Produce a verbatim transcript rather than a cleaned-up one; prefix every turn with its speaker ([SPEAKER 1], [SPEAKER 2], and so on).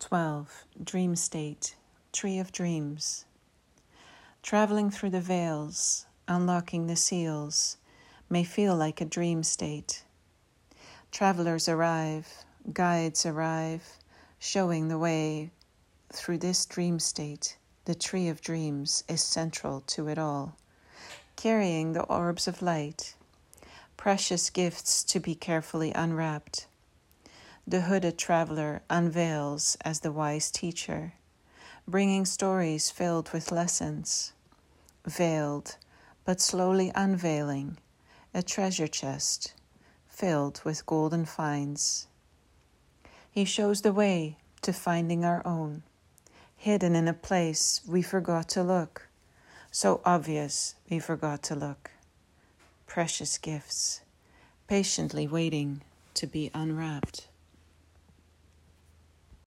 [SPEAKER 1] twelve. Dream State, Tree of Dreams. Traveling through the veils, unlocking the seals, may feel like a dream state. Travelers arrive, guides arrive, showing the way through this dream state. The Tree of Dreams is central to it all, carrying the orbs of light, precious gifts to be carefully unwrapped. The hooded traveler unveils as the wise teacher, bringing stories filled with lessons. Veiled, but slowly unveiling, a treasure chest filled with golden finds. He shows the way to finding our own, hidden in a place we forgot to look, so obvious we forgot to look. Precious gifts, patiently waiting to be unwrapped.